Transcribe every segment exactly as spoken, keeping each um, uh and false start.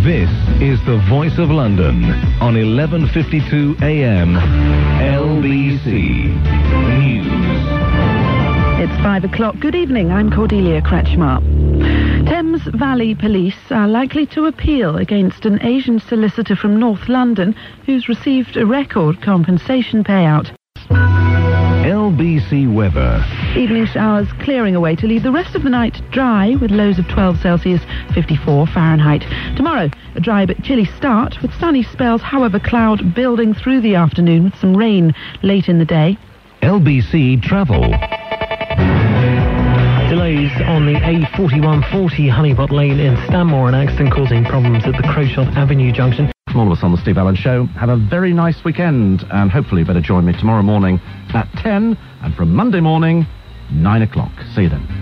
This is the Voice of London on eleven fifty-two A M L B C News. It's five o'clock. Good evening. I'm Cordelia Kretschmar. Thames Valley Police are likely to appeal against an Asian solicitor from North London who's received a record compensation payout. L B C weather. Evening showers clearing away to leave the rest of the night dry with lows of twelve Celsius, fifty-four Fahrenheit. Tomorrow, a dry but chilly start with sunny spells, however cloud building through the afternoon with some rain late in the day. L B C travel. Delays on the A forty-one forty Honeypot Lane in Stanmore, an accident causing problems at the Crowshot Avenue junction. From all of us on the Steve Allen Show, have a very nice weekend, and hopefully you better join me tomorrow morning at ten, and from Monday morning, nine o'clock. See you then.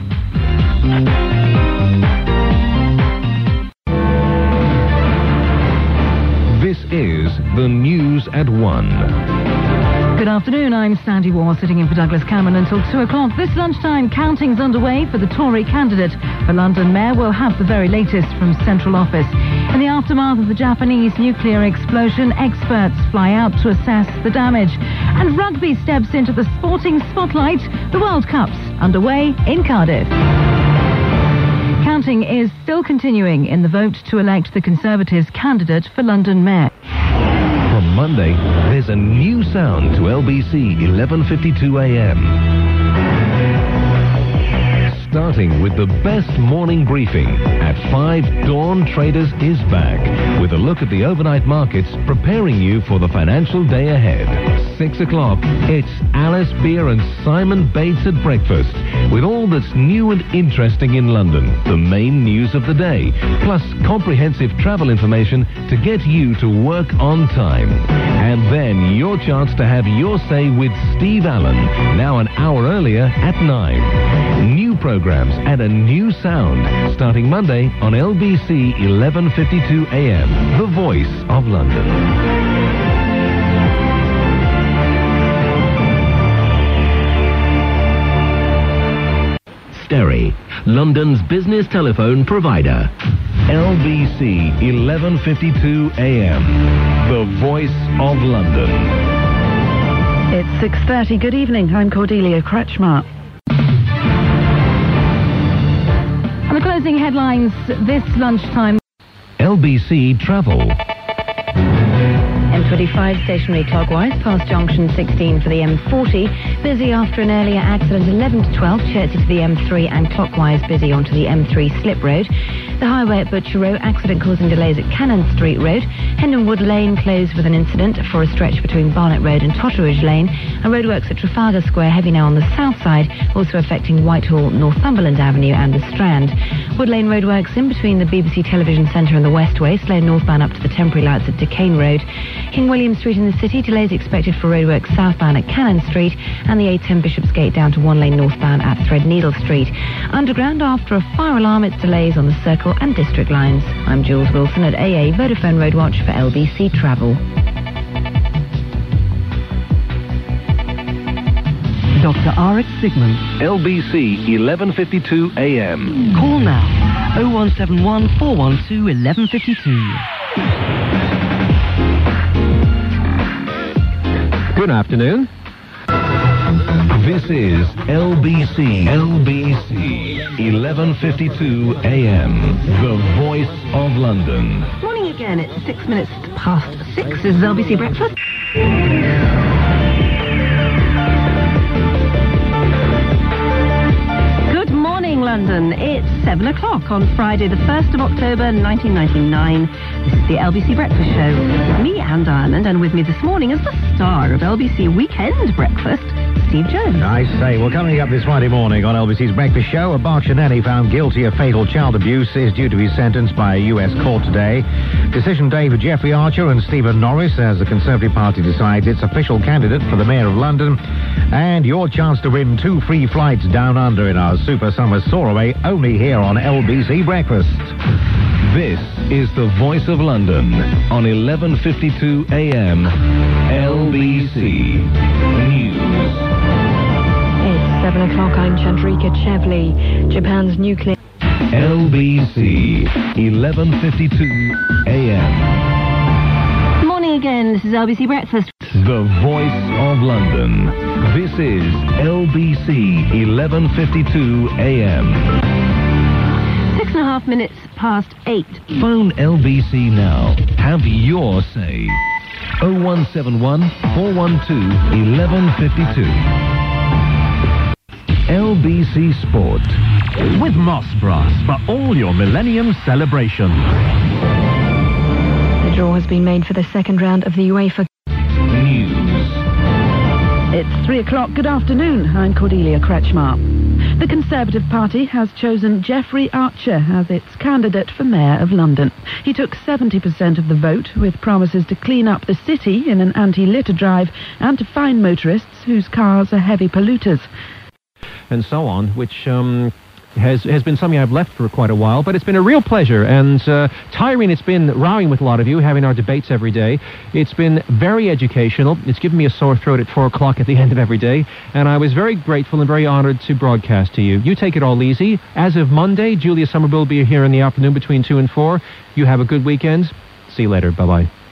This is the news at one. Good afternoon, I'm Sandy Waugh, sitting in for Douglas Cameron until two o'clock. This lunchtime, counting's underway for the Tory candidate for London Mayor. We'll have the very latest from Central Office. In the aftermath of the Japanese nuclear explosion, experts fly out to assess the damage. And rugby steps into the sporting spotlight. The World Cup's underway in Cardiff. Counting is still continuing in the vote to elect the Conservatives' candidate for London Mayor. From Monday, there's a new sound to L B C eleven fifty-two A M. Starting with the best morning briefing. At five, Dawn Traders is back with a look at the overnight markets, preparing you for the financial day ahead. Six o'clock, it's Alice Beer and Simon Bates at breakfast with all that's new and interesting in London, the main news of the day, plus comprehensive travel information to get you to work on time. And then your chance to have your say with Steve Allen, now an hour earlier at nine. New programs and a new sound starting Monday on L B C eleven fifty-two A M, the Voice of London. Sterry, London's business telephone provider. L B C eleven fifty-two A M, the Voice of London. It's six thirty. Good evening. I'm Cordelia Kretschmar. And the closing headlines this lunchtime. L B C travel. M twenty-five stationary clockwise past junction sixteen for the M forty. Busy after an earlier accident eleven to twelve. Chertsey to the M three and clockwise busy onto the M three Slip Road. The highway at Butcher Row, accident causing delays at Cannon Street Road. Hendon Wood Lane closed with an incident for a stretch between Barnet Road and Totteridge Lane. And roadworks at Trafalgar Square heavy now on the south side, also affecting Whitehall, Northumberland Avenue and the Strand. Wood Lane roadworks in between the B B C Television Centre and the Westway, slow northbound up to the temporary lights at Decane Road. King William Street in the city, delays expected for roadworks southbound at Cannon Street, and the A ten Bishopsgate down to one lane northbound at Threadneedle Street. Underground, after a fire alarm, it's delays on the Circle and District lines. I'm Jules Wilson at A A Vodafone Roadwatch for L B C Travel. Doctor R X Sigmund. L B C eleven fifty-two A M. Call now. oh one seven one, four one two, eleven fifty-two. Good afternoon. This is L B C, L B C, eleven fifty-two A M, the Voice of London. Morning again, it's six minutes past six. This is L B C Breakfast. Good morning, London. It's seven o'clock on Friday, the first of October, nineteen ninety-nine. This is the L B C Breakfast Show. With me, Anne Diamond, and with me this morning is the star of L B C Weekend Breakfast, Steve Jones. I say, well, coming up this Friday morning on L B C's Breakfast Show, a Berkshire nanny found guilty of fatal child abuse is due to be sentenced by a U S court today. Decision day for Geoffrey Archer and Stephen Norris as the Conservative Party decides its official candidate for the Mayor of London. And your chance to win two free flights down under in our Super Summer Soaraway, only here on L B C Breakfast. This is the Voice of London on eleven fifty-two A M, L B C News. It's seven o'clock. I'm Chandrika Chevley. Japan's nuclear... L B C eleven fifty-two A m. Morning again. This is L B C Breakfast. The Voice of London. This is L B C eleven fifty-two A M. Six and a half minutes past eight. Phone L B C now. Have your say. oh one seven one, four one two, one one five two. L B C Sport. With Moss Brass for all your Millennium celebrations. The draw has been made for the second round of the UEFA News. It's three o'clock. Good afternoon. I'm Cordelia Kretschmar. The Conservative Party has chosen Jeffrey Archer as its candidate for Mayor of London. He took seventy percent of the vote, with promises to clean up the city in an anti-litter drive and to fine motorists whose cars are heavy polluters. And so on, which um, has has been something I've left for quite a while, but it's been a real pleasure and uh, tiring. It's been rowing with a lot of you, having our debates every day. It's been very educational. It's given me a sore throat at four o'clock at the end of every day, and I was very grateful and very honoured to broadcast to you. You take it all easy. As of Monday, Julia Somerville will be here in the afternoon between two and four. You have a good weekend. See you later. Bye-bye.